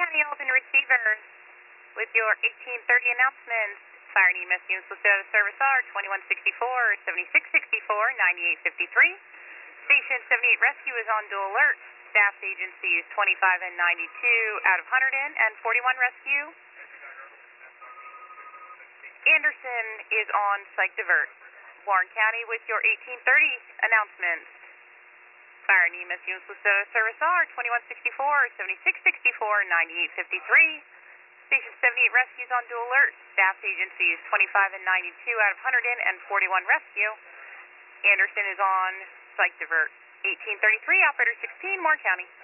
County Open Receiver with your 1830 announcements. Fire and EMS units listed out of service are 2164, 7664, 9853. Station 78 Rescue is on dual alert. Staff agencies 25 and 92 out of Hunterdon and 41 Rescue. Anderson is on Psych Divert. Warren County with your 1830 announcements. Fire and EMS units listed out of service are 2164, 7664, 9853. Station 78 Rescue is on dual alert. Staff agencies 25 and 92 out of Hunterdon and 41 Rescue. Anderson is on Psych Divert. 1833, Operator 16, Warren County.